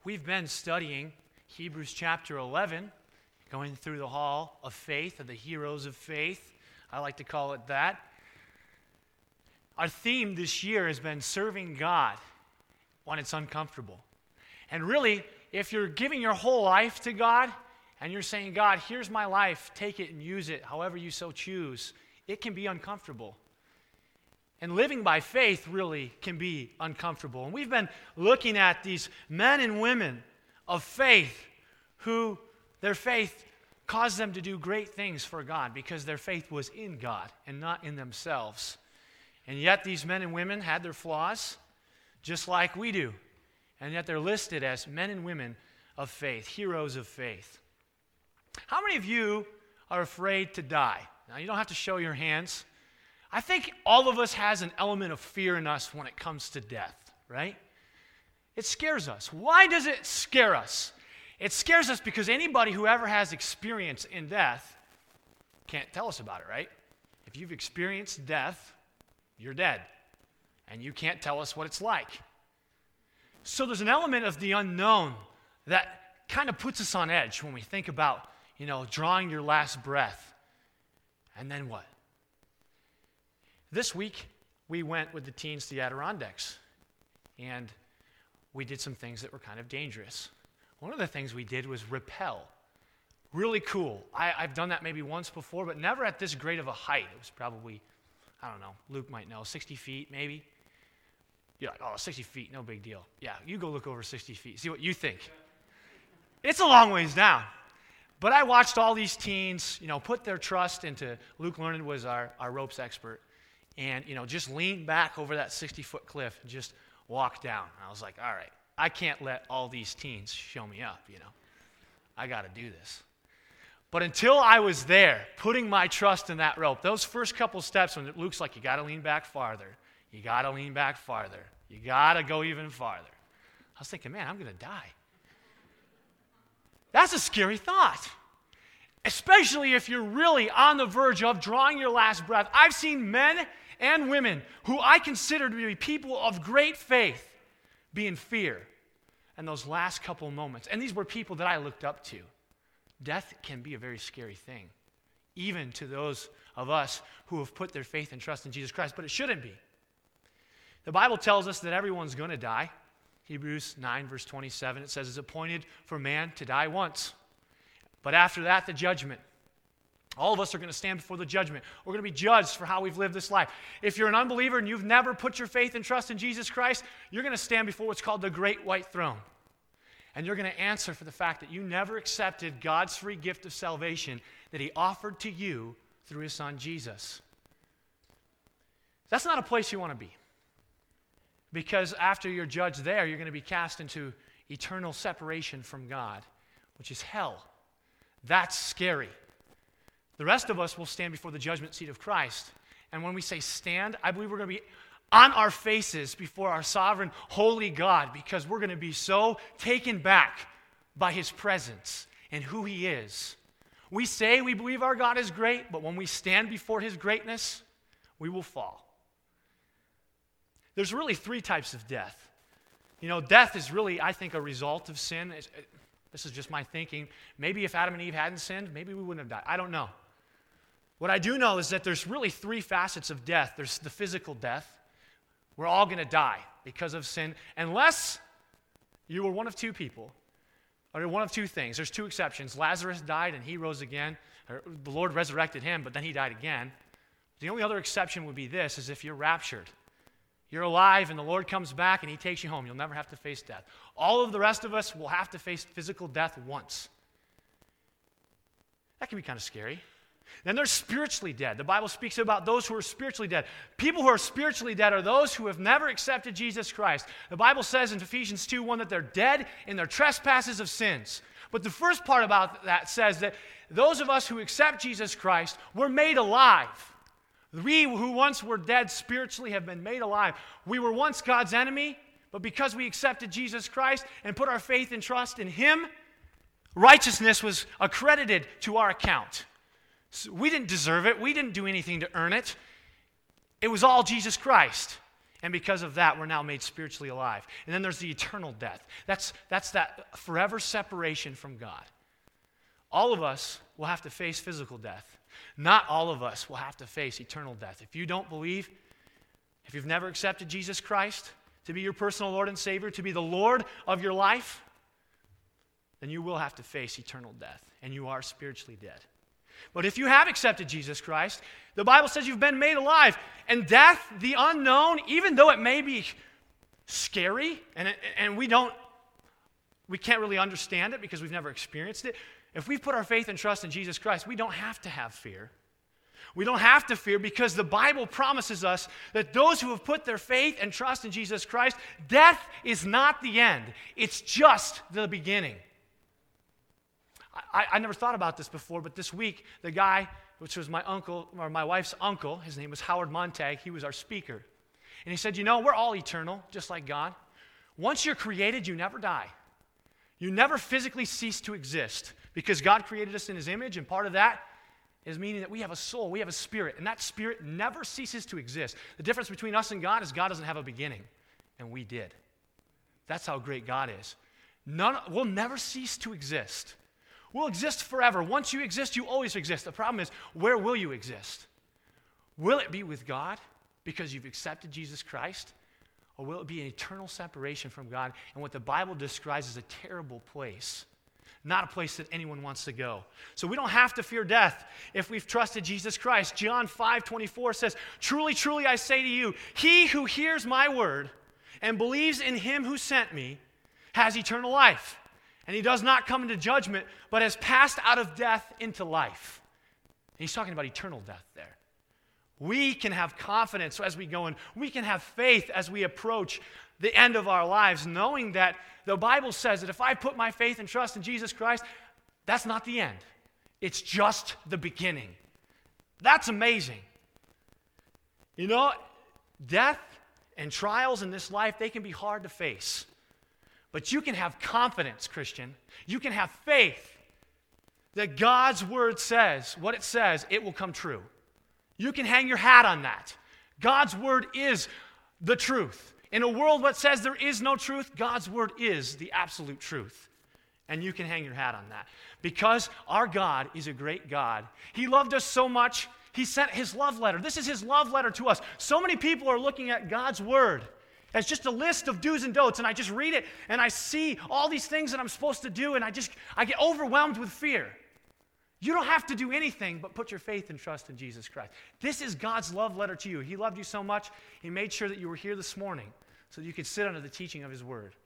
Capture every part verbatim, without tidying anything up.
We've been studying Hebrews chapter eleven, going through the hall of faith, of the heroes of faith. I like to call it that. Our theme this year has been serving God when it's uncomfortable. And really, if you're giving your whole life to God, and you're saying, God, here's my life, take it and use it however you so choose, it can be uncomfortable. And living by faith really can be uncomfortable. And we've been looking at these men and women of faith who their faith caused them to do great things for God because their faith was in God and not in themselves. And yet these men and women had their flaws just like we do. And yet they're listed as men and women of faith, heroes of faith. How many of you are afraid to die? Now, you don't have to show your hands. I think all of us has an element of fear in us when it comes to death, right? It scares us. Why does it scare us? It scares us because anybody who ever has experience in death can't tell us about it, right? If you've experienced death, you're dead, and you can't tell us what it's like. So there's an element of the unknown that kind of puts us on edge when we think about, you know, drawing your last breath. And then what? This week, we went with the teens to the Adirondacks, and we did some things that were kind of dangerous. One of the things we did was rappel. Really cool. I, I've done that maybe once before, but never at this great of a height. It was probably, I don't know, Luke might know, sixty feet maybe. You're like, oh, sixty feet, no big deal. Yeah, you go look over sixty feet, see what you think. It's a long ways down. But I watched all these teens, you know, put their trust into, Luke Learned was our, our ropes expert, and, you know, just lean back over that sixty-foot cliff and just walk down. And I was like, all right, I can't let all these teens show me up, you know. I got to do this. But until I was there, putting my trust in that rope, those first couple steps when Luke's like, you got to lean back farther, you got to lean back farther, you got to go even farther. I was thinking, man, I'm going to die. That's a scary thought, especially if you're really on the verge of drawing your last breath. I've seen men and women who I consider to be people of great faith be in fear in those last couple of moments. And these were people that I looked up to. Death can be a very scary thing, even to those of us who have put their faith and trust in Jesus Christ, but it shouldn't be. The Bible tells us that everyone's going to die. Hebrews nine, verse twenty-seven, it says, it's appointed for man to die once. But after that, the judgment. All of us are going to stand before the judgment. We're going to be judged for how we've lived this life. If you're an unbeliever and you've never put your faith and trust in Jesus Christ, you're going to stand before what's called the great white throne. And you're going to answer for the fact that you never accepted God's free gift of salvation that he offered to you through his son Jesus. That's not a place you want to be. Because after you're judged there, you're going to be cast into eternal separation from God, which is hell. That's scary. The rest of us will stand before the judgment seat of Christ. And when we say stand, I believe we're going to be on our faces before our sovereign, holy God, because we're going to be so taken back by his presence and who he is. We say we believe our God is great, but when we stand before his greatness, we will fall. There's really three types of death. You know, death is really, I think, a result of sin. It's, it, this is just my thinking. Maybe if Adam and Eve hadn't sinned, maybe we wouldn't have died. I don't know. What I do know is that there's really three facets of death. There's the physical death. We're all going to die because of sin, unless you were one of two people, or one of two things. There's two exceptions. Lazarus died and he rose again. Or the Lord resurrected him, but then he died again. The only other exception would be this, is if you're raptured. You're alive and the Lord comes back and he takes you home. You'll never have to face death. All of the rest of us will have to face physical death once. That can be kind of scary. Then there's spiritually dead. The Bible speaks about those who are spiritually dead. People who are spiritually dead are those who have never accepted Jesus Christ. The Bible says in Ephesians two one that they're dead in their trespasses of sins. But the first part about that says that those of us who accept Jesus Christ were made alive. We who once were dead spiritually have been made alive. We were once God's enemy, but because we accepted Jesus Christ and put our faith and trust in him, righteousness was accredited to our account. We didn't deserve it. We didn't do anything to earn it. It was all Jesus Christ. And because of that, we're now made spiritually alive. And then there's the eternal death. That's, that's that forever separation from God. All of us will have to face physical death. Not all of us will have to face eternal death. If you don't believe, if you've never accepted Jesus Christ to be your personal Lord and Savior, to be the Lord of your life, then you will have to face eternal death, and you are spiritually dead. But if you have accepted Jesus Christ, the Bible says you've been made alive. And death, the unknown, even though it may be scary, and, it, and we don't, we can't really understand it because we've never experienced it. If we've put our faith and trust in Jesus Christ, we don't have to have fear. We don't have to fear because the Bible promises us that those who have put their faith and trust in Jesus Christ, death is not the end. It's just the beginning. I, I never thought about this before, but this week, the guy, which was my uncle, or my wife's uncle, his name was Howard Montag, he was our speaker. And he said, you know, we're all eternal, just like God. Once you're created, you never die. You never physically cease to exist because God created us in his image, and part of that is meaning that we have a soul, we have a spirit, and that spirit never ceases to exist. The difference between us and God is God doesn't have a beginning, and we did. That's how great God is. None, we'll never cease to exist. We'll exist forever. Once you exist, you always exist. The problem is, where will you exist? Will it be with God because you've accepted Jesus Christ? Or will it be an eternal separation from God and what the Bible describes as a terrible place? Not a place that anyone wants to go. So we don't have to fear death if we've trusted Jesus Christ. John five twenty-four says, truly, truly, I say to you, he who hears my word and believes in him who sent me has eternal life. And he does not come into judgment, but has passed out of death into life. And he's talking about eternal death there. We can have confidence as we go in. We can have faith as we approach the end of our lives, knowing that the Bible says that if I put my faith and trust in Jesus Christ, that's not the end. It's just the beginning. That's amazing. You know, death and trials in this life, they can be hard to face. But you can have confidence, Christian. You can have faith that God's word says, what it says, it will come true. You can hang your hat on that. God's word is the truth. In a world that says there is no truth, God's word is the absolute truth. And you can hang your hat on that. Because our God is a great God. He loved us so much, he sent his love letter. This is his love letter to us. So many people are looking at God's word as just a list of do's and don'ts, and I just read it, and I see all these things that I'm supposed to do, and I just, I get overwhelmed with fear. You don't have to do anything but put your faith and trust in Jesus Christ. This is God's love letter to you. He loved you so much, he made sure that you were here this morning so that you could sit under the teaching of his word.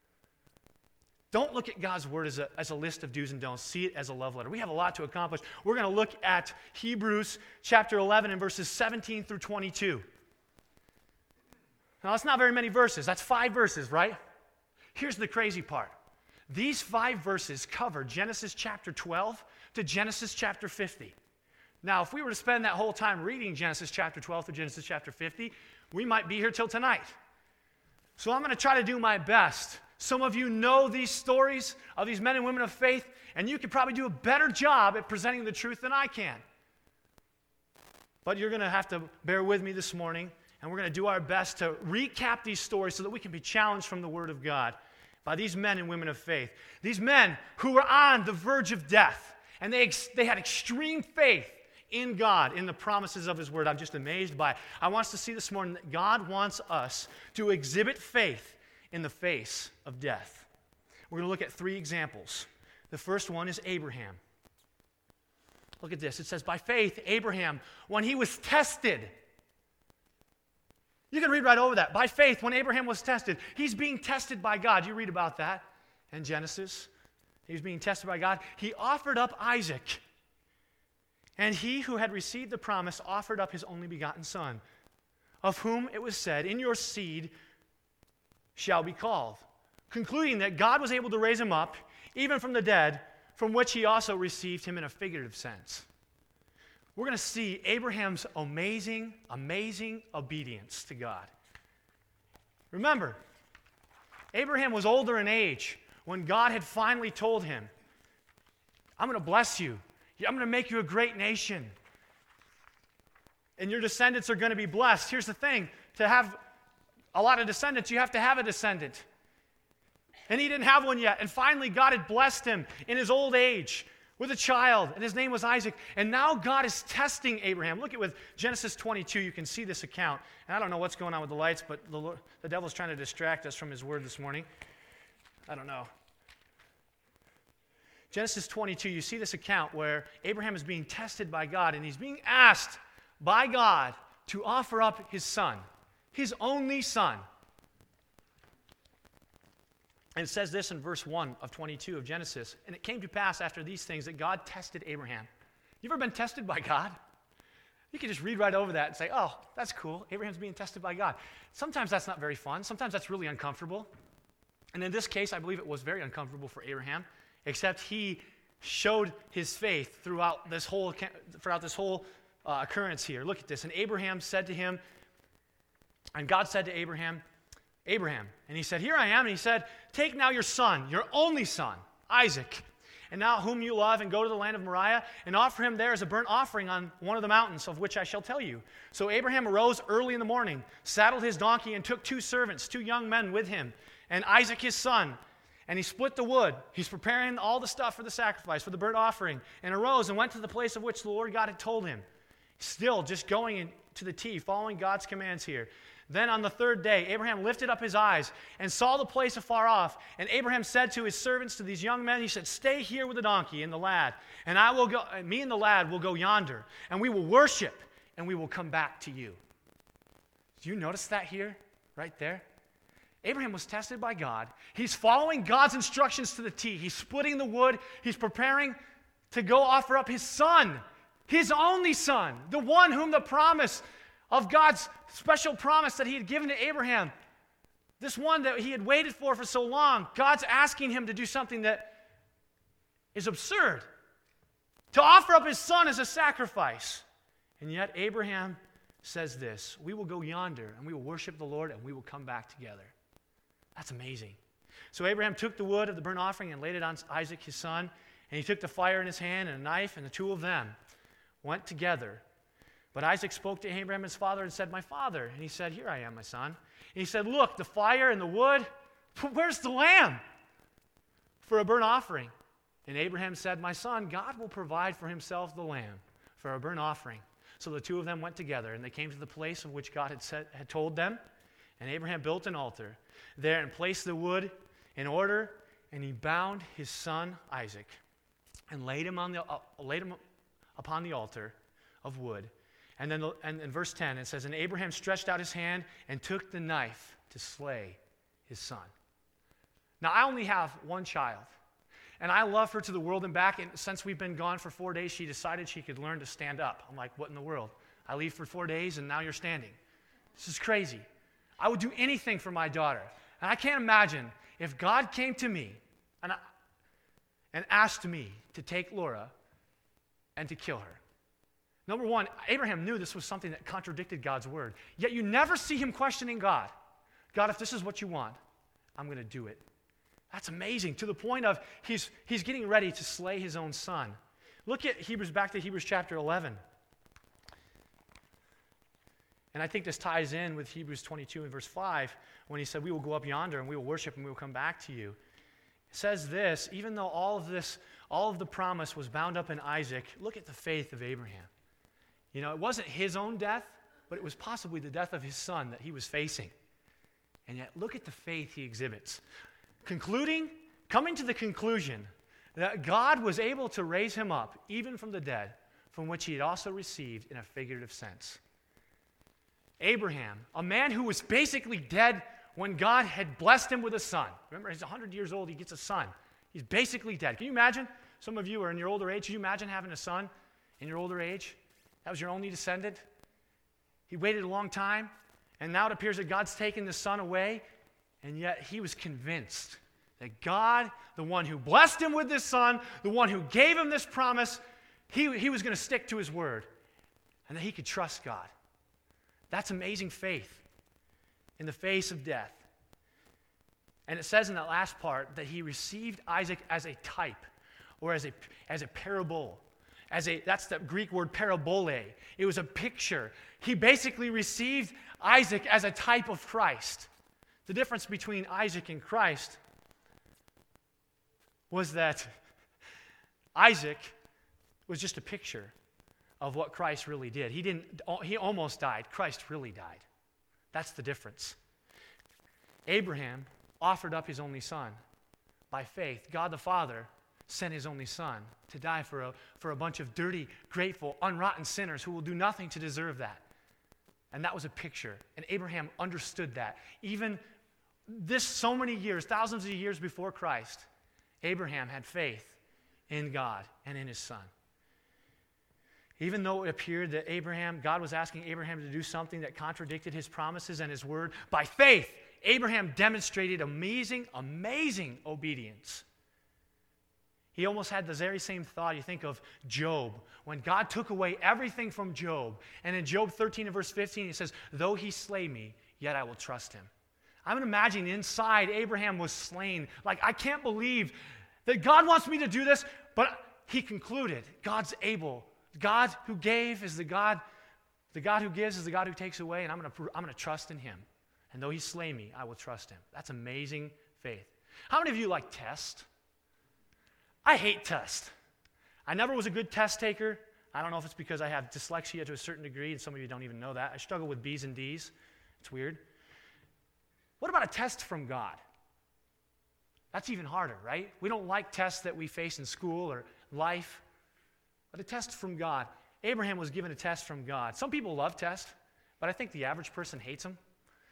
Don't look at God's word as a, as a list of do's and don'ts. See it as a love letter. We have a lot to accomplish. We're going to look at Hebrews chapter eleven and verses seventeen through twenty-two. Now, that's not very many verses. That's five verses, right? Here's the crazy part. These five verses cover Genesis chapter twelve to Genesis chapter fifty. Now, if we were to spend that whole time reading Genesis chapter twelve to Genesis chapter fifty, we might be here till tonight. So I'm going to try to do my best. Some of you know these stories of these men and women of faith, and you could probably do a better job at presenting the truth than I can. But you're going to have to bear with me this morning, and we're going to do our best to recap these stories so that we can be challenged from the Word of God by these men and women of faith. These men who were on the verge of death, and they, ex- they had extreme faith in God, in the promises of his word. I'm just amazed by it. I want us to see this morning that God wants us to exhibit faith in the face of death. We're going to look at three examples. The first one is Abraham. Look at this. It says, by faith, Abraham, when he was tested. You can read right over that. By faith, when Abraham was tested, he's being tested by God. You read about that in Genesis. He was being tested by God. He offered up Isaac. And he who had received the promise offered up his only begotten son, of whom it was said, in your seed shall be called, concluding that God was able to raise him up, even from the dead, from which he also received him in a figurative sense. We're going to see Abraham's amazing, amazing obedience to God. Remember, Abraham was older in age when God had finally told him, I'm going to bless you. I'm going to make you a great nation. And your descendants are going to be blessed. Here's the thing. To have a lot of descendants, you have to have a descendant. And he didn't have one yet. And finally, God had blessed him in his old age with a child, and his name was Isaac. And now God is testing Abraham. Look at with Genesis twenty-two. You can see this account. And I don't know what's going on with the lights, but the, Lord, the devil's trying to distract us from his word this morning. I don't know. Genesis twenty-two, you see this account where Abraham is being tested by God, and he's being asked by God to offer up his son, his only son. And it says this in verse one of twenty-two of Genesis. And it came to pass after these things that God tested Abraham. You ever been tested by God? You can just read right over that and say, oh, that's cool. Abraham's being tested by God. Sometimes that's not very fun. Sometimes that's really uncomfortable. And in this case, I believe it was very uncomfortable for Abraham, except he showed his faith throughout this whole, throughout this whole uh, occurrence here. Look at this. And Abraham said to him, and God said to Abraham, Abraham. And he said, here I am. And he said, take now your son, your only son, Isaac, and now whom you love, and go to the land of Moriah, and offer him there as a burnt offering on one of the mountains of which I shall tell you. So Abraham arose early in the morning, saddled his donkey, and took two servants, two young men with him, and Isaac his son. And he split the wood. He's preparing all the stuff for the sacrifice, for the burnt offering, and arose and went to the place of which the Lord God had told him. Still just going in to the T, following God's commands here. Then on the third day, Abraham lifted up his eyes and saw the place afar off. And Abraham said to his servants, to these young men, he said, stay here with the donkey and the lad, and I will go, me and the lad will go yonder, and we will worship, and we will come back to you. Do you notice that here, right there? Abraham was tested by God. He's following God's instructions to the T. He's splitting the wood. He's preparing to go offer up his son, his only son, the one whom the promise of God's special promise that he had given to Abraham, this one that he had waited for for so long, God's asking him to do something that is absurd, to offer up his son as a sacrifice. And yet Abraham says this, we will go yonder and we will worship the Lord and we will come back together. That's amazing. So Abraham took the wood of the burnt offering and laid it on Isaac his son, and he took the fire in his hand and a knife, and the two of them went together. But Isaac spoke to Abraham his father and said, my father. And he said, here I am, my son. And he said, look, the fire and the wood, but where's the lamb for a burnt offering? And Abraham said, my son, God will provide for himself the lamb for a burnt offering. So the two of them went together, and they came to the place of which God had, said, had told them. And Abraham built an altar there and placed the wood in order, and he bound his son Isaac and laid him, on the, uh, laid him upon the altar of wood. And then and in verse ten, it says, and Abraham stretched out his hand and took the knife to slay his son. Now, I only have one child, and I love her to the world and back. And since we've been gone for four days, she decided she could learn to stand up. I'm like, what in the world? I leave for four days, and now you're standing. This is crazy. I would do anything for my daughter. And I can't imagine if God came to me and, I, and asked me to take Laura and to kill her. Number one, Abraham knew this was something that contradicted God's word. Yet you never see him questioning God. God, if this is what you want, I'm going to do it. That's amazing, to the point of he's, he's getting ready to slay his own son. Look at Hebrews, back to Hebrews chapter eleven. And I think this ties in with Hebrews twenty-two and verse five, when he said, we will go up yonder and we will worship and we will come back to you. It says this, even though all of this, all of the promise was bound up in Isaac, look at the faith of Abraham. You know, it wasn't his own death, but it was possibly the death of his son that he was facing. And yet, look at the faith he exhibits. Concluding, coming to the conclusion that God was able to raise him up, even from the dead, from which he had also received in a figurative sense. Abraham, a man who was basically dead when God had blessed him with a son. Remember, he's one hundred years old, he gets a son. He's basically dead. Can you imagine? Some of you are in your older age. Can you imagine having a son in your older age? That was your only descendant. He waited a long time, and now it appears that God's taken the son away, and yet he was convinced that God, the one who blessed him with this son, the one who gave him this promise, he, he was going to stick to his word, and that he could trust God. That's amazing faith in the face of death. And it says in that last part that he received Isaac as a type, or as a, as a parable. As a, that's the Greek word parabole. It was a picture. He basically received Isaac as a type of Christ. The difference between Isaac and Christ was that Isaac was just a picture of what Christ really did. He didn't, he almost died. Christ really died. That's the difference. Abraham offered up his only son. By faith, God the Father sent his only son to die for a, for a bunch of dirty, grateful, unrotten sinners who will do nothing to deserve that. And that was a picture. And Abraham understood that. Even this so many years, thousands of years before Christ, Abraham had faith in God and in his son. Even though it appeared that Abraham, God was asking Abraham to do something that contradicted his promises and his word, by faith, Abraham demonstrated amazing, amazing obedience. He almost had the very same thought. You think of Job, when God took away everything from Job. And in Job thirteen and verse fifteen, he says, though he slay me, yet I will trust him. I'm imagining inside Abraham was slain. Like, I can't believe that God wants me to do this, but he concluded, God's able. God who gave is the God, the God who gives is the God who takes away, and I'm going to I'm going to trust in him. And though he slay me, I will trust him. That's amazing faith. How many of you like tests? I hate tests. I never was a good test taker. I don't know if it's because I have dyslexia to a certain degree, and some of you don't even know that. I struggle with B's and D's. It's weird. What about a test from God? That's even harder, right? We don't like tests that we face in school or life. But a test from God. Abraham was given a test from God. Some people love tests, but I think the average person hates them.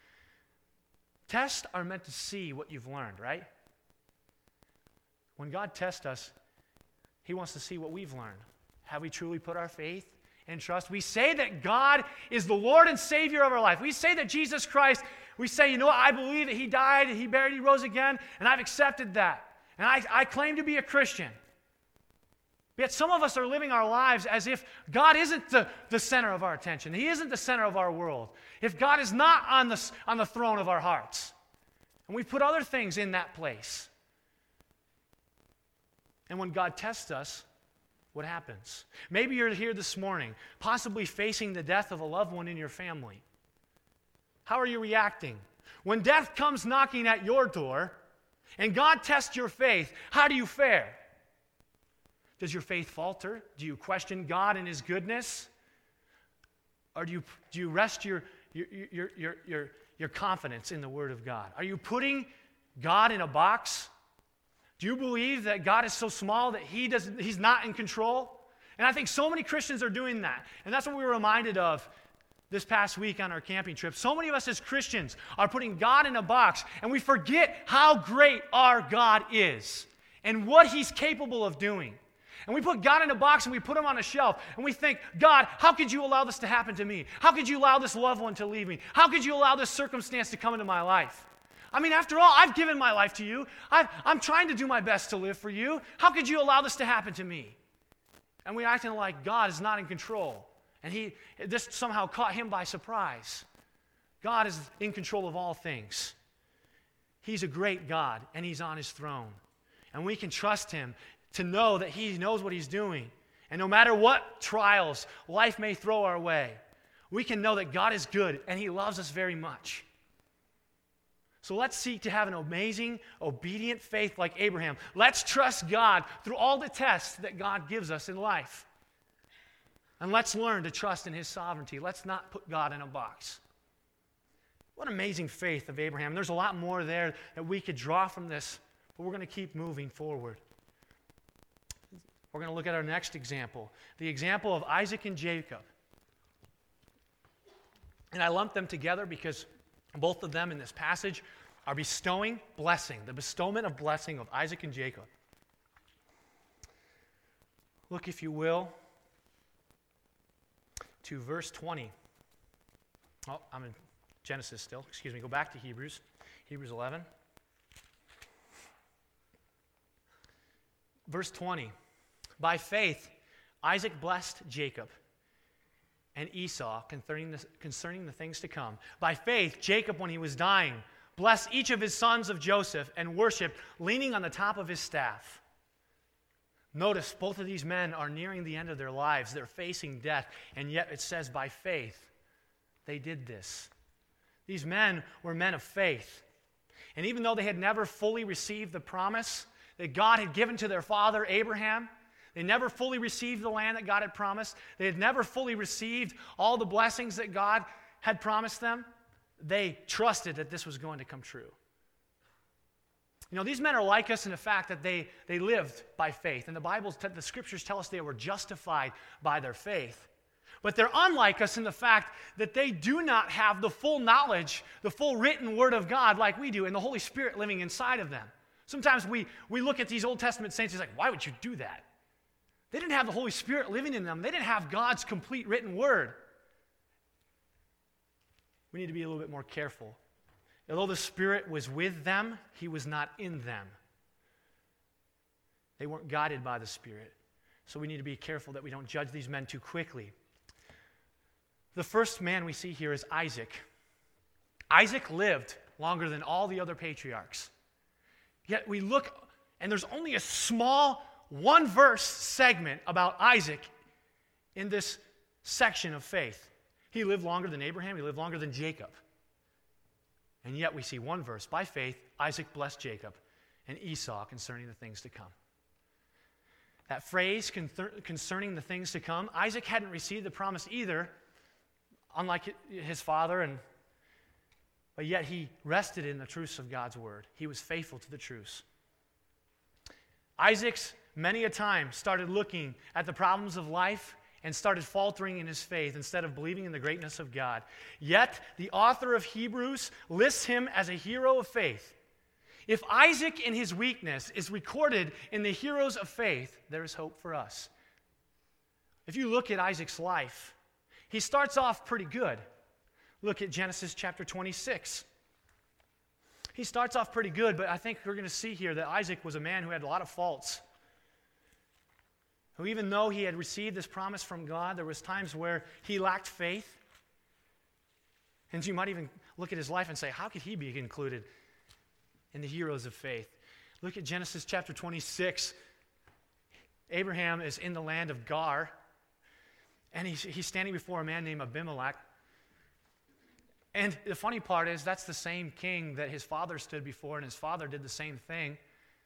Tests are meant to see what you've learned, right? When God tests us, he wants to see what we've learned. Have we truly put our faith and trust? We say that God is the Lord and Savior of our life. We say that Jesus Christ, we say, you know what, I believe that he died, he buried, he rose again, and I've accepted that. And I, I claim to be a Christian. Yet some of us are living our lives as if God isn't the, the center of our attention. He isn't the center of our world. If God is not on the, on the throne of our hearts. And we put other things in that place. And when God tests us, what happens? Maybe you're here this morning, possibly facing the death of a loved one in your family. How are you reacting? When death comes knocking at your door and God tests your faith, how do you fare? Does your faith falter? Do you question God and his goodness? Or do you, do you rest your, your, your, your, your, your confidence in the Word of God? Are you putting God in a box? Do you believe that God is so small that he doesn't, he's not in control? And I think so many Christians are doing that. And that's what we were reminded of this past week on our camping trip. So many of us as Christians are putting God in a box, and we forget how great our God is and what he's capable of doing. And we put God in a box and we put him on a shelf and we think, God, how could you allow this to happen to me? How could you allow this loved one to leave me? How could you allow this circumstance to come into my life? I mean, after all, I've given my life to you. I've, I'm trying to do my best to live for you. How could you allow this to happen to me? And we're acting like God is not in control. And he, this somehow caught him by surprise. God is in control of all things. He's a great God, and he's on his throne. And we can trust him to know that he knows what he's doing. And no matter what trials life may throw our way, we can know that God is good and he loves us very much. So let's seek to have an amazing, obedient faith like Abraham. Let's trust God through all the tests that God gives us in life. And let's learn to trust in his sovereignty. Let's not put God in a box. What amazing faith of Abraham. And there's a lot more there that we could draw from this, but we're going to keep moving forward. We're going to look at our next example, the example of Isaac and Jacob. And I lumped them together because both of them in this passage are bestowing blessing, the bestowment of blessing of Isaac and Jacob. Look, if you will, to verse twenty. Oh, I'm in Genesis still. Excuse me. Go back to Hebrews. Hebrews eleven. Verse twenty. By faith, Isaac blessed Jacob and Esau concerning the, concerning the things to come. By faith, Jacob, when he was dying, blessed each of his sons of Joseph and worshiped, leaning on the top of his staff. Notice, both of these men are nearing the end of their lives. They're facing death, and yet it says by faith they did this. These men were men of faith. And even though they had never fully received the promise that God had given to their father Abraham, they never fully received the land that God had promised, they had never fully received all the blessings that God had promised them, they trusted that this was going to come true. You know, these men are like us in the fact that they, they lived by faith. And the Bible, the scriptures tell us they were justified by their faith. But they're unlike us in the fact that they do not have the full knowledge, the full written word of God like we do, and the Holy Spirit living inside of them. Sometimes we, we look at these Old Testament saints and it's like, why would you do that? They didn't have the Holy Spirit living in them. They didn't have God's complete written word. We need to be a little bit more careful. Although the Spirit was with them, He was not in them. They weren't guided by the Spirit. So we need to be careful that we don't judge these men too quickly. The first man we see here is Isaac. Isaac lived longer than all the other patriarchs. Yet we look, and there's only a small one-verse segment about Isaac in this section of faith. He lived longer than Abraham. He lived longer than Jacob. And yet we see one verse. By faith, Isaac blessed Jacob and Esau concerning the things to come. That phrase, concerning the things to come, Isaac hadn't received the promise either, unlike his father, and but yet he rested in the truths of God's word. He was faithful to the truths. Isaac's many a time started looking at the problems of life and started faltering in his faith instead of believing in the greatness of God. Yet, the author of Hebrews lists him as a hero of faith. If Isaac in his weakness is recorded in the heroes of faith, there is hope for us. If you look at Isaac's life, he starts off pretty good. Look at Genesis chapter twenty-six. He starts off pretty good, but I think we're going to see here that Isaac was a man who had a lot of faults. Who, even though he had received this promise from God, there was times where he lacked faith. And you might even look at his life and say, how could he be included in the heroes of faith? Look at Genesis chapter twenty-six. Abraham is in the land of Gar, and he's, he's standing before a man named Abimelech. And the funny part is, that's the same king that his father stood before, and his father did the same thing.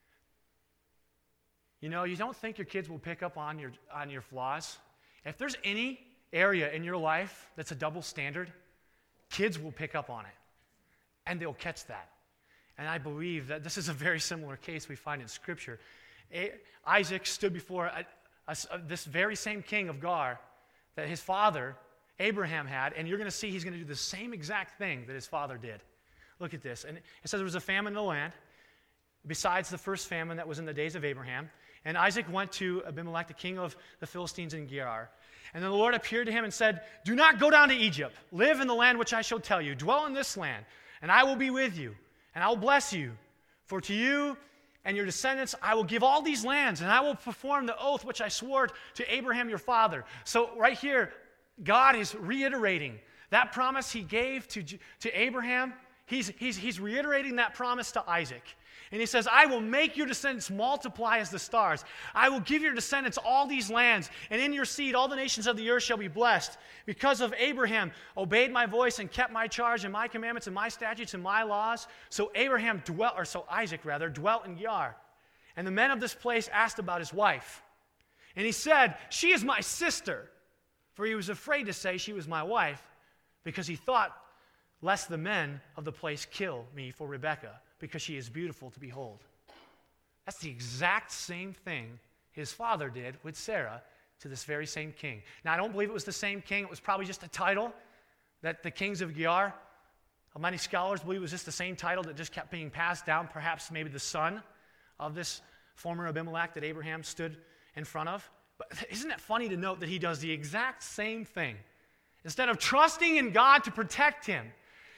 You know, you don't think your kids will pick up on your on your flaws. If there's any area in your life that's a double standard, kids will pick up on it, and they'll catch that. And I believe that this is a very similar case we find in Scripture. A- Isaac stood before a, a, a, this very same king of Gar that his father, Abraham, had, and you're going to see he's going to do the same exact thing that his father did. Look at this. And it says there was a famine in the land, besides the first famine that was in the days of Abraham. And Isaac went to Abimelech, the king of the Philistines in Gerar. And then the Lord appeared to him and said, do not go down to Egypt. Live in the land which I shall tell you. Dwell in this land, and I will be with you, and I will bless you. For to you and your descendants I will give all these lands, and I will perform the oath which I swore to Abraham your father. So right here, God is reiterating that promise he gave to, to Abraham. He's, he's, he's reiterating that promise to Isaac. And he says, I will make your descendants multiply as the stars. I will give your descendants all these lands, and in your seed all the nations of the earth shall be blessed. Because of Abraham obeyed my voice and kept my charge and my commandments and my statutes and my laws. So Abraham dwelt, or so Isaac rather, dwelt in Gerar. And the men of this place asked about his wife. And he said, she is my sister. For he was afraid to say she was my wife, because he thought, lest the men of the place kill me for Rebekah, because she is beautiful to behold. That's the exact same thing his father did with Sarah to this very same king. Now, I don't believe it was the same king. It was probably just a title that the kings of Gerar, many scholars believe it was just the same title that just kept being passed down, perhaps maybe the son of this former Abimelech that Abraham stood in front of. But isn't it funny to note that he does the exact same thing? Instead of trusting in God to protect him,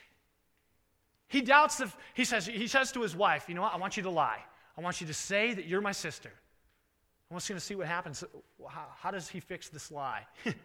he doubts the, he says, he says to his wife, you know what, I want you to lie. I want you to say that you're my sister. I'm just going to see what happens. How, how does he fix this lie?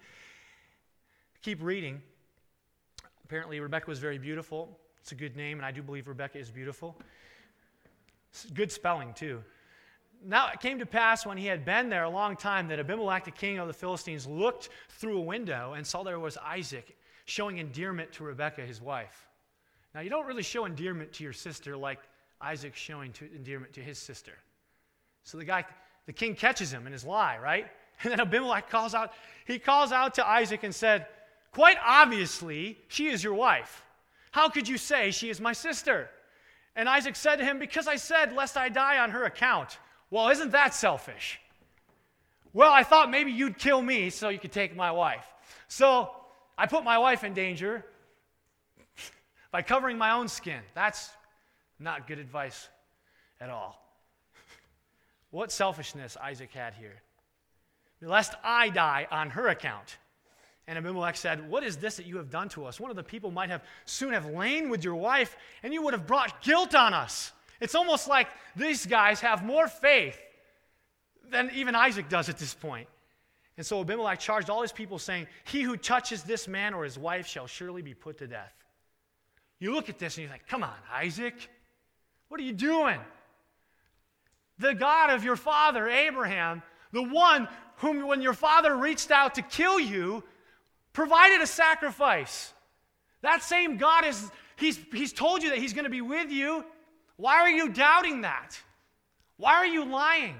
Keep reading. Apparently, Rebekah was very beautiful. It's a good name, and I do believe Rebekah is beautiful. It's good spelling, too. Now it came to pass when he had been there a long time that Abimelech, the king of the Philistines, looked through a window and saw there was Isaac showing endearment to Rebekah, his wife. Now, you don't really show endearment to your sister like Isaac's showing to endearment to his sister. So the guy, the king catches him in his lie, right? And then Abimelech calls out, he calls out to Isaac and said, quite obviously, she is your wife. How could you say she is my sister? And Isaac said to him, because I said, lest I die on her account. Well, isn't that selfish? Well, I thought maybe you'd kill me so you could take my wife. So I put my wife in danger by covering my own skin. That's not good advice at all. What selfishness Isaac had here. Lest I die on her account. And Abimelech said, what is this that you have done to us? One of the people might have soon have lain with your wife, and you would have brought guilt on us. It's almost like these guys have more faith than even Isaac does at this point. And so Abimelech charged all his people, saying, he who touches this man or his wife shall surely be put to death. You look at this and you're like, come on, Isaac. What are you doing? The God of your father, Abraham, the one whom when your father reached out to kill you, provided a sacrifice. That same God, is he's, he's told you that he's going to be with you. Why are you doubting that? Why are you lying?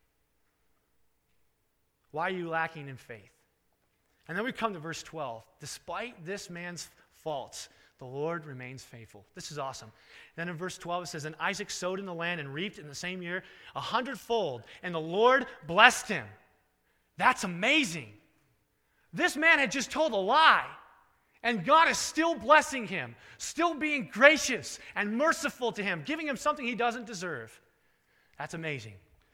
Why are you lacking in faith? And then we come to verse twelve. Despite this man's faults, the Lord remains faithful. This is awesome. Then in verse twelve it says, and Isaac sowed in the land and reaped in the same year a hundredfold, and the Lord blessed him. That's amazing. This man had just told a lie, and God is still blessing him, still being gracious and merciful to him, giving him something he doesn't deserve. That's amazing.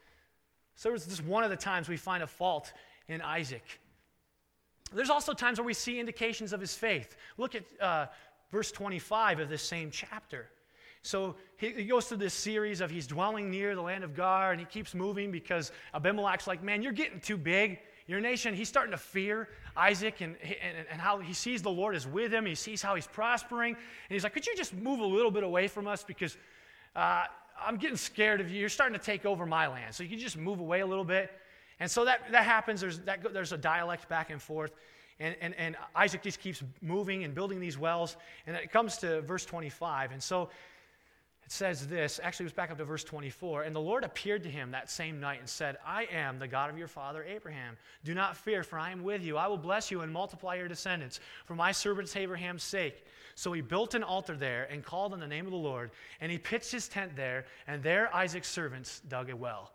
So it's just one of the times we find a fault in Isaac. There's also times where we see indications of his faith. Look at uh, verse twenty-five of this same chapter. So he, he goes through this series of he's dwelling near the land of Gar, and he keeps moving because Abimelech's like, man, you're getting too big. Your nation, he's starting to fear Isaac and, and, and how he sees the Lord is with him. He sees how he's prospering. And he's like, could you just move a little bit away from us because uh, I'm getting scared of you. You're starting to take over my land. So you can just move away a little bit. And so that, that happens. There's, that, there's a dialect back and forth. And, and, and Isaac just keeps moving and building these wells. And it comes to verse twenty-five. And so it says this. Actually, it was back up to verse twenty-four. And the Lord appeared to him that same night and said, I am the God of your father Abraham. Do not fear, for I am with you. I will bless you and multiply your descendants for my servant Abraham's sake. So he built an altar there and called on the name of the Lord. And he pitched his tent there. And there Isaac's servants dug a well.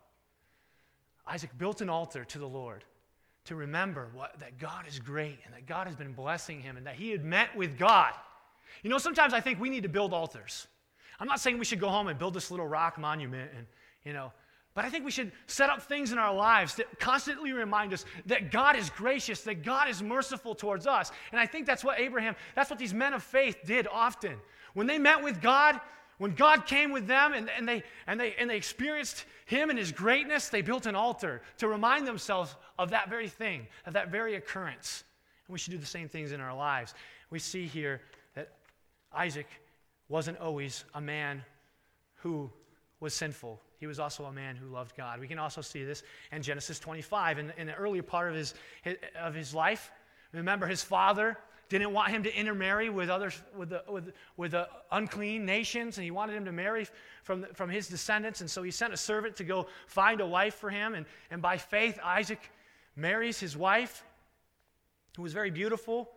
Isaac built an altar to the Lord to remember what, that God is great and that God has been blessing him and that he had met with God. You know, sometimes I think we need to build altars. I'm not saying we should go home and build this little rock monument, and you know, but I think we should set up things in our lives that constantly remind us that God is gracious, that God is merciful towards us. And I think that's what Abraham, that's what these men of faith did often. When they met with God, when God came with them and, and, they, and, they, and they experienced him and his greatness, they built an altar to remind themselves of that very thing, of that very occurrence. And we should do the same things in our lives. We see here that Isaac wasn't always a man who was sinful. He was also a man who loved God. We can also see this in Genesis twenty-five. In, in the earlier part of his, his, of his life, remember his father didn't want him to intermarry with others, with the, with, with the unclean nations, and he wanted him to marry from, from his descendants, and so he sent a servant to go find a wife for him, and, and by faith, Isaac marries his wife, who was very beautiful.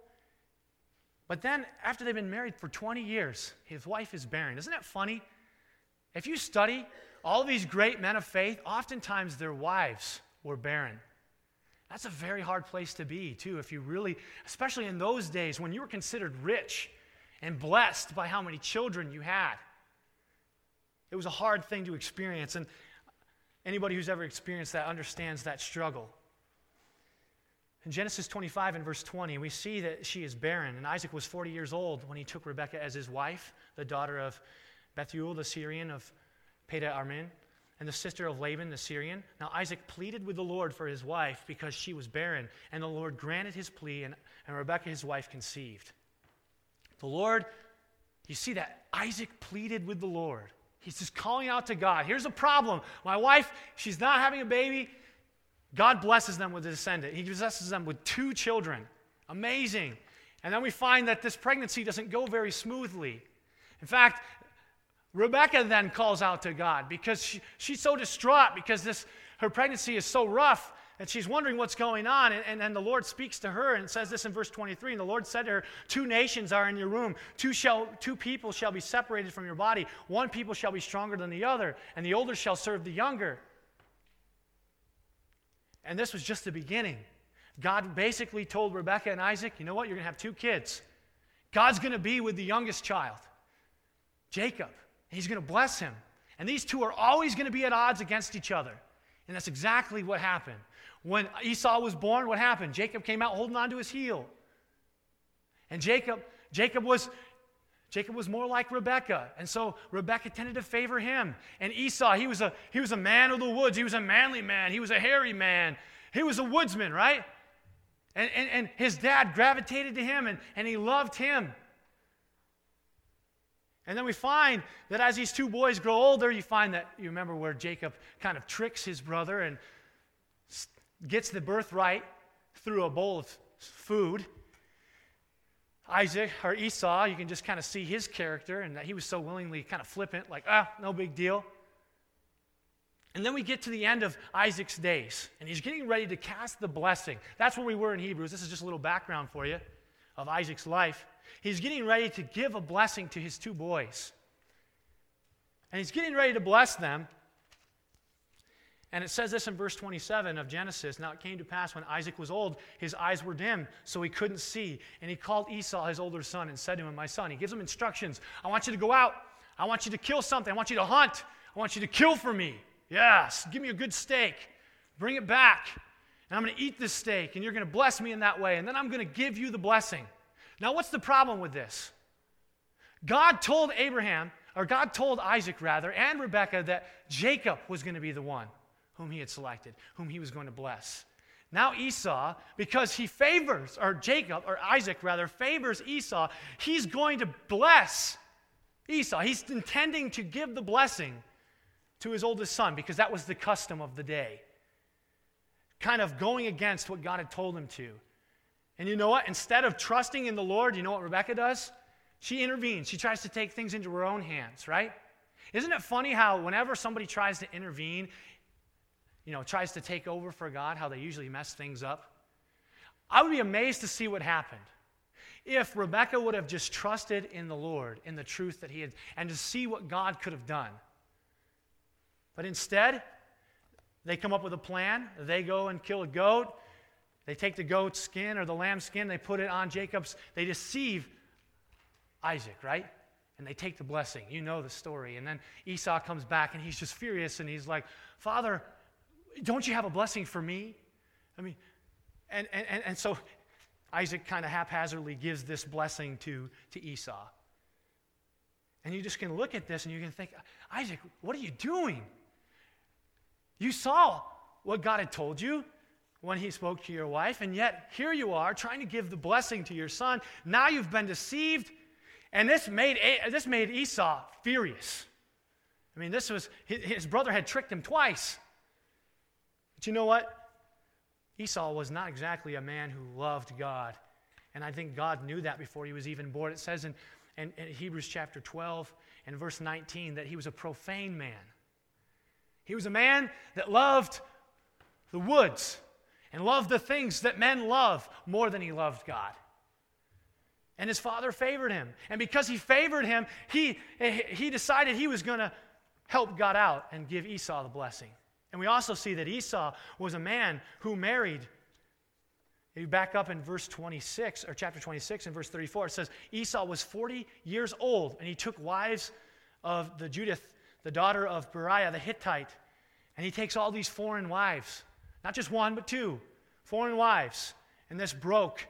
But then, after they've been married for twenty years, his wife is barren. Isn't that funny? If you study all of these great men of faith, oftentimes their wives were barren. That's a very hard place to be, too, if you really, especially in those days when you were considered rich and blessed by how many children you had. It was a hard thing to experience, and anybody who's ever experienced that understands that struggle. In Genesis twenty-five and verse twenty, we see that she is barren, and Isaac was forty years old when he took Rebekah as his wife, the daughter of Bethuel the Syrian of Padan-Aram, and the sister of Laban the Syrian. Now Isaac pleaded with the Lord for his wife because she was barren, and the Lord granted his plea, and, and Rebekah his wife conceived. The Lord, you see that Isaac pleaded with the Lord. He's just calling out to God. Here's a problem. My wife, she's not having a baby. God blesses them with a descendant. He blesses them with two children. Amazing. And then we find that this pregnancy doesn't go very smoothly. In fact, Rebekah then calls out to God because she, she's so distraught because this her pregnancy is so rough and she's wondering what's going on. And, and, and the Lord speaks to her and says this in verse twenty-three. And the Lord said to her, two nations are in your womb. Two, shall, two people shall be separated from your body. One people shall be stronger than the other, and the older shall serve the younger. And this was just the beginning. God basically told Rebekah and Isaac, you know what? You're going to have two kids. God's going to be with the youngest child, Jacob. He's going to bless him. And these two are always going to be at odds against each other. And that's exactly what happened. When Esau was born, what happened? Jacob came out holding on to his heel. And Jacob, Jacob was, Jacob was more like Rebekah. And so Rebekah tended to favor him. And Esau, he was a, he was a man of the woods. He was a manly man. He was a hairy man. He was a woodsman, right? And, and, and his dad gravitated to him, and, and he loved him. And then we find that as these two boys grow older, you find that, you remember where Jacob kind of tricks his brother and gets the birthright through a bowl of food. Isaac, or Esau, you can just kind of see his character and that he was so willingly kind of flippant, like, ah, no big deal. And then we get to the end of Isaac's days, and he's getting ready to cast the blessing. That's where we were in Hebrews. This is just a little background for you of Isaac's life. He's getting ready to give a blessing to his two boys. And he's getting ready to bless them. And it says this in verse twenty-seven of Genesis. Now it came to pass when Isaac was old, his eyes were dim, so he couldn't see. And he called Esau, his older son, and said to him, my son, he gives him instructions. I want you to go out. I want you to kill something. I want you to hunt. I want you to kill for me. Yes, give me a good steak. Bring it back. And I'm going to eat this steak, and you're going to bless me in that way. And then I'm going to give you the blessing. Now, what's the problem with this? God told Abraham, or God told Isaac, rather, and Rebekah that Jacob was going to be the one whom he had selected, whom he was going to bless. Now Esau, because he favors, or Jacob, or Isaac, rather, favors Esau, he's going to bless Esau. He's intending to give the blessing to his oldest son because that was the custom of the day. Kind of going against what God had told him to. And you know what? Instead of trusting in the Lord, you know what Rebekah does? She intervenes. She tries to take things into her own hands, right? Isn't it funny how whenever somebody tries to intervene, you know, tries to take over for God, how they usually mess things up? I would be amazed to see what happened if Rebekah would have just trusted in the Lord, in the truth that he had, and to see what God could have done. But instead, they come up with a plan. They go and kill a goat. They take the goat's skin or the lamb's skin, they put it on Jacob's. They deceive Isaac, right? And they take the blessing. You know the story. And then Esau comes back and he's just furious and he's like, Father, don't you have a blessing for me? I mean, and, and, and so Isaac kind of haphazardly gives this blessing to, to Esau. And you just can look at this and you can think, Isaac, what are you doing? You saw what God had told you when he spoke to your wife, and yet here you are trying to give the blessing to your son. Now you've been deceived, and this made, this made Esau furious. I mean, this was, his brother had tricked him twice. But you know what? Esau was not exactly a man who loved God, and I think God knew that before he was even born. It says in, in, in Hebrews chapter twelve and verse nineteen that he was a profane man. He was a man that loved the woods and loved the things that men love more than he loved God. And his father favored him. And because he favored him, he, he decided he was going to help God out and give Esau the blessing. And we also see that Esau was a man who married. If you back up in verse twenty-six, or chapter twenty-six and verse thirty-four, it says, Esau was forty years old, and he took wives of the Judith, the daughter of Beriah the Hittite, and he takes all these foreign wives. Not just one, but two. Foreign wives. And this broke.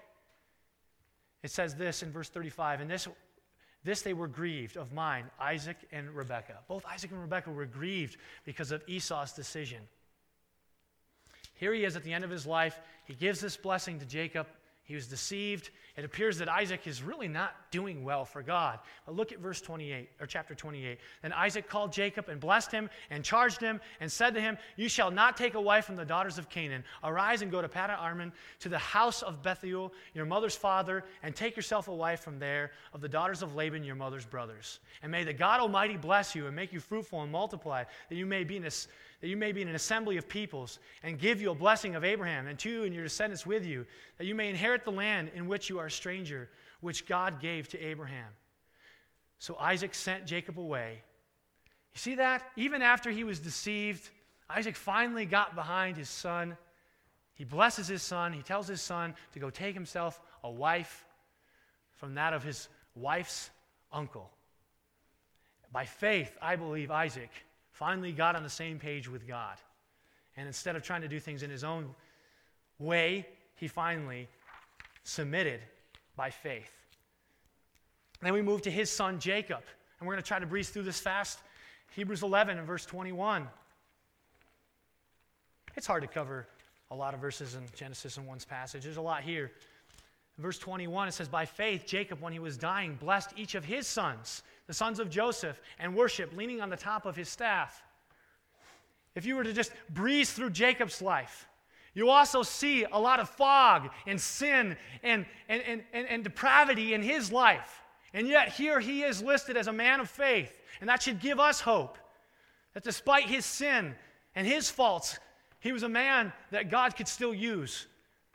It says this in verse thirty-five. And this, this they were grieved of mine, Isaac and Rebekah. Both Isaac and Rebekah were grieved because of Esau's decision. Here he is at the end of his life. He gives this blessing to Jacob. He He was deceived. It appears that Isaac is really not doing well for God. But look at verse twenty-eight, or chapter twenty-eight. Then Isaac called Jacob and blessed him and charged him and said to him, "You shall not take a wife from the daughters of Canaan. Arise and go to Paddan-Aram, to the house of Bethuel, your mother's father, and take yourself a wife from there of the daughters of Laban, your mother's brothers. And may the God Almighty bless you and make you fruitful and multiply, that you may be in a that you may be in an assembly of peoples, and give you a blessing of Abraham, and to you and your descendants with you, that you may inherit the land in which you are a stranger, which God gave to Abraham." So Isaac sent Jacob away. You see that? Even after he was deceived, Isaac finally got behind his son. He blesses his son. He tells his son to go take himself a wife from that of his wife's uncle. By faith, I believe Isaac finally got on the same page with God. And instead of trying to do things in his own way, he finally submitted by faith. Then we move to his son Jacob. And we're going to try to breeze through this fast. Hebrews eleven and verse twenty-one. It's hard to cover a lot of verses in Genesis in one's passage. There's a lot here. In verse twenty-one, it says, "By faith, Jacob, when he was dying, blessed each of his sons, the sons of Joseph, and worshiped, leaning on the top of his staff." If you were to just breeze through Jacob's life, you also see a lot of fog and sin and, and, and, and, and depravity in his life. And yet here he is listed as a man of faith. And that should give us hope that despite his sin and his faults, he was a man that God could still use.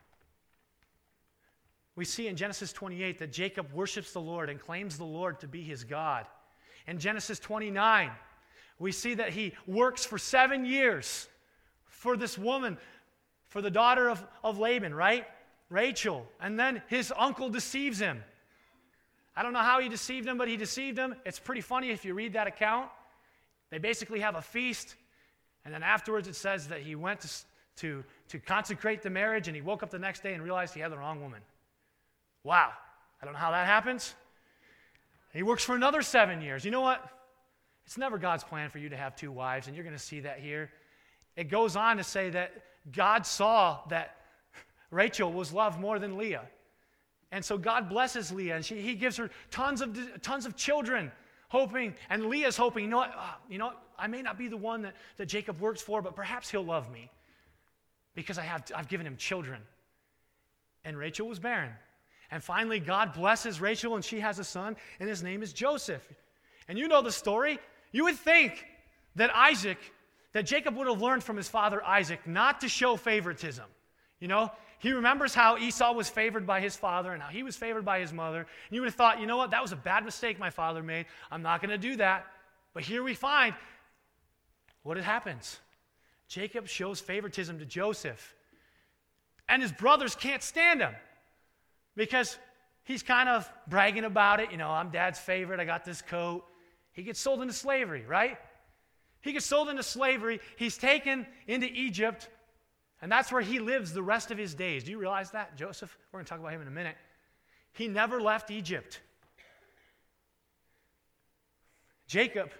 We see in Genesis twenty-eight that Jacob worships the Lord and claims the Lord to be his God. In Genesis twenty-nine, we see that he works for seven years for this woman, for the daughter of, of Laban, right? Rachel. And then his uncle deceives him. I don't know how he deceived him, but he deceived him. It's pretty funny if you read that account. They basically have a feast, and then afterwards it says that he went to, to, to consecrate the marriage, and he woke up the next day and realized he had the wrong woman. Wow. I don't know how that happens. He works for another seven years. You know what? It's never God's plan for you to have two wives, and you're going to see that here. It goes on to say that God saw that Rachel was loved more than Leah. And so God blesses Leah, and she, he gives her tons of tons of children, hoping, and Leah's hoping, you know what, oh, you know, I may not be the one that, that Jacob works for, but perhaps he'll love me because I have, I've given him children. And Rachel was barren. And finally, God blesses Rachel, and she has a son, and his name is Joseph. And you know the story. You would think that Isaac, that Jacob would have learned from his father Isaac not to show favoritism. You know, he remembers how Esau was favored by his father and how he was favored by his mother. And you would have thought, you know what, that was a bad mistake my father made. I'm not going to do that. But here we find what happens. Jacob shows favoritism to Joseph. And his brothers can't stand him because he's kind of bragging about it. You know, I'm dad's favorite. I got this coat. He gets sold into slavery, right? He gets sold into slavery. He's taken into Egypt. And that's where he lives the rest of his days. Do you realize that? Joseph, we're going to talk about him in a minute. He never left Egypt. Jacob,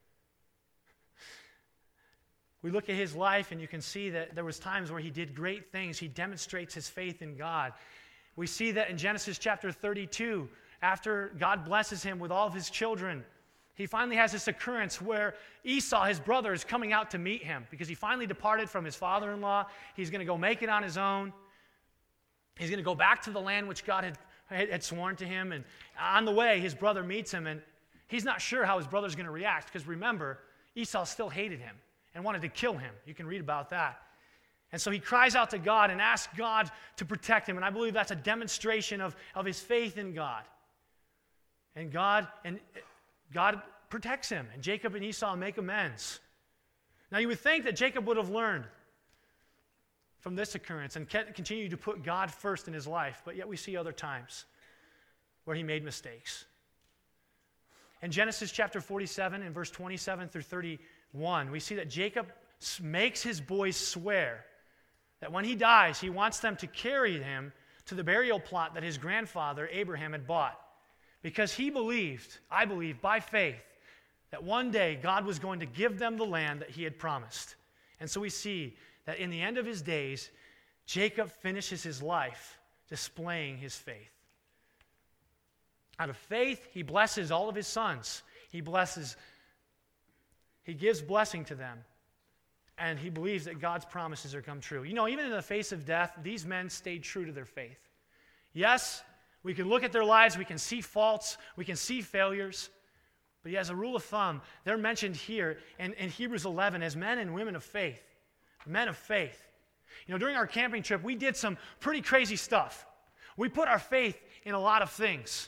we look at his life and you can see that there was times where he did great things. He demonstrates his faith in God. We see that in Genesis chapter thirty-two, after God blesses him with all of his children, he finally has this occurrence where Esau, his brother, is coming out to meet him because he finally departed from his father-in-law. He's going to go make it on his own. He's going to go back to the land which God had, had sworn to him. And on the way, his brother meets him, and he's not sure how his brother's going to react because remember, Esau still hated him and wanted to kill him. You can read about that. And so he cries out to God and asks God to protect him. And I believe that's a demonstration of, of his faith in God. And God... and. God protects him, and Jacob and Esau make amends. Now, you would think that Jacob would have learned from this occurrence and continue to put God first in his life, but yet we see other times where he made mistakes. In Genesis chapter forty-seven, in verse twenty-seven through thirty-one, we see that Jacob makes his boys swear that when he dies, he wants them to carry him to the burial plot that his grandfather Abraham had bought. Because he believed, I believe, by faith, that one day God was going to give them the land that he had promised. And so we see that in the end of his days, Jacob finishes his life displaying his faith. Out of faith, he blesses all of his sons. He blesses, he gives blessing to them. And he believes that God's promises are come true. You know, even in the face of death, these men stayed true to their faith. Yes, we can look at their lives, we can see faults, we can see failures. But as a rule of thumb, they're mentioned here in, in Hebrews eleven as men and women of faith. Men of faith. You know, during our camping trip, we did some pretty crazy stuff. We put our faith in a lot of things.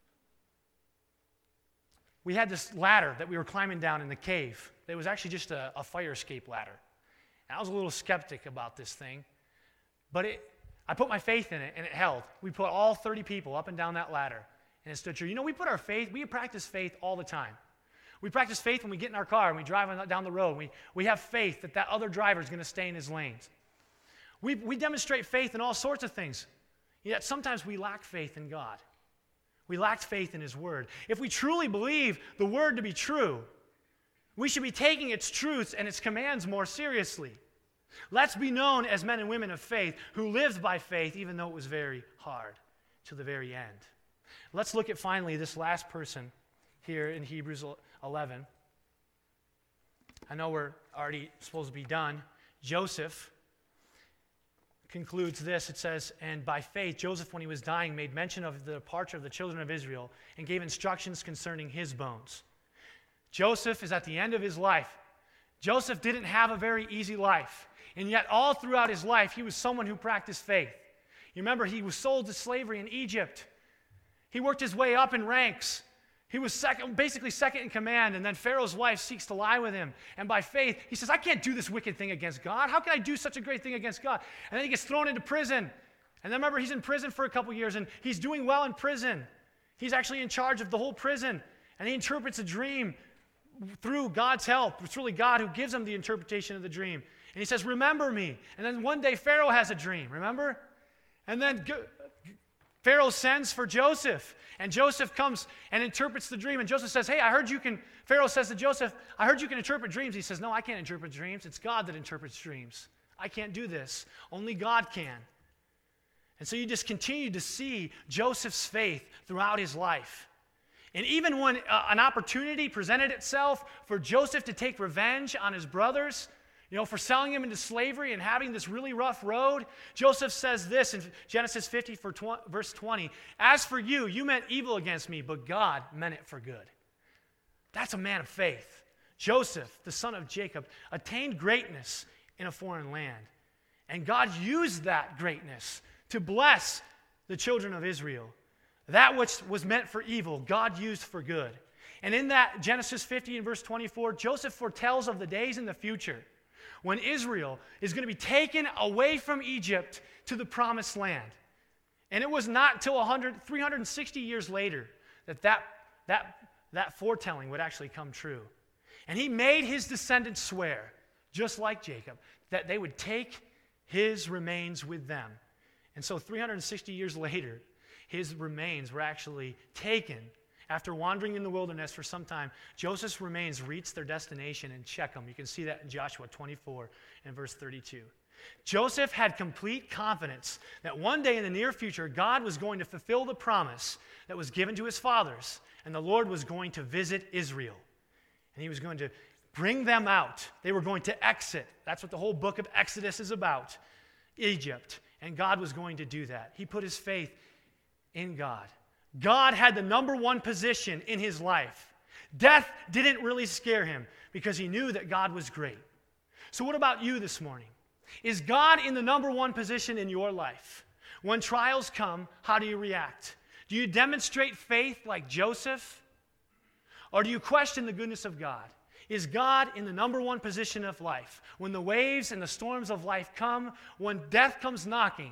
We had this ladder that we were climbing down in the cave. It was actually just a, a fire escape ladder. And I was a little skeptic about this thing. But it, I put my faith in it, and it held. We put all thirty people up and down that ladder, and it stood true. You know, we put our faith, we practice faith all the time. We practice faith when we get in our car and we drive down the road. We, we have faith that that other driver is going to stay in his lanes. We, we demonstrate faith in all sorts of things. Yet sometimes we lack faith in God. We lack faith in his word. If we truly believe the word to be true, we should be taking its truths and its commands more seriously. Let's be known as men and women of faith who lived by faith even though it was very hard to the very end. Let's look at finally this last person here in Hebrews eleven. I know we're already supposed to be done. Joseph concludes this. It says, and by faith, Joseph, when he was dying, made mention of the departure of the children of Israel and gave instructions concerning his bones. Joseph is at the end of his life. Joseph didn't have a very easy life. And yet all throughout his life, he was someone who practiced faith. You remember, he was sold to slavery in Egypt. He worked his way up in ranks. He was second, basically second in command, and then Pharaoh's wife seeks to lie with him. And by faith, he says, I can't do this wicked thing against God. How can I do such a great thing against God? And then he gets thrown into prison. And then remember, he's in prison for a couple years, and he's doing well in prison. He's actually in charge of the whole prison. And he interprets a dream through God's help. It's really God who gives him the interpretation of the dream. And he says, remember me. And then one day, Pharaoh has a dream, remember? And then Pharaoh sends for Joseph, and Joseph comes and interprets the dream, and Joseph says, hey, I heard you can, Pharaoh says to Joseph, I heard you can interpret dreams. He says, no, I can't interpret dreams. It's God that interprets dreams. I can't do this. Only God can. And so you just continue to see Joseph's faith throughout his life. And even when uh, an opportunity presented itself for Joseph to take revenge on his brothers, you know, for selling him into slavery and having this really rough road, Joseph says this in Genesis fifty, for tw- verse twenty, as for you, you meant evil against me, but God meant it for good. That's a man of faith. Joseph, the son of Jacob, attained greatness in a foreign land. And God used that greatness to bless the children of Israel. That which was meant for evil, God used for good. And in that Genesis fifty and verse twenty-four, Joseph foretells of the days in the future when Israel is going to be taken away from Egypt to the promised land. And it was not until one hundred, three hundred sixty years later that that, that that foretelling would actually come true. And he made his descendants swear, just like Jacob, that they would take his remains with them. And so three hundred sixty years later, his remains were actually taken. After wandering in the wilderness for some time, Joseph's remains reached their destination in Shechem. You can see that in Joshua twenty-four and verse thirty-two. Joseph had complete confidence that one day in the near future, God was going to fulfill the promise that was given to his fathers, and the Lord was going to visit Israel. And he was going to bring them out. They were going to exit. That's what the whole book of Exodus is about, Egypt. And God was going to do that. He put his faith in God. God had the number one position in his life. Death didn't really scare him because he knew that God was great. So what about you this morning? Is God in the number one position in your life? When trials come, how do you react? Do you demonstrate faith like Joseph? Or do you question the goodness of God? Is God in the number one position of life? When the waves and the storms of life come, when death comes knocking,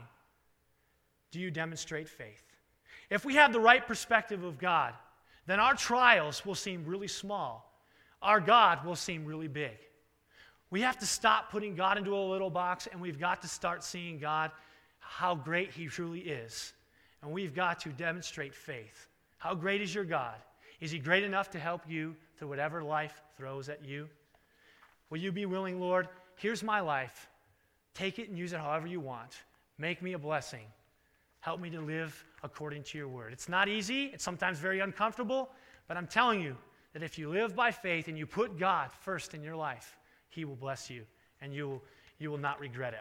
do you demonstrate faith? If we have the right perspective of God, then our trials will seem really small. Our God will seem really big. We have to stop putting God into a little box, and we've got to start seeing God, how great he truly is. And we've got to demonstrate faith. How great is your God? Is he great enough to help you through whatever life throws at you? Will you be willing, Lord, here's my life. Take it and use it however you want. Make me a blessing. Help me to live according to your word. It's not easy. It's sometimes very uncomfortable. But I'm telling you that if you live by faith and you put God first in your life, he will bless you, and you will, you will not regret it.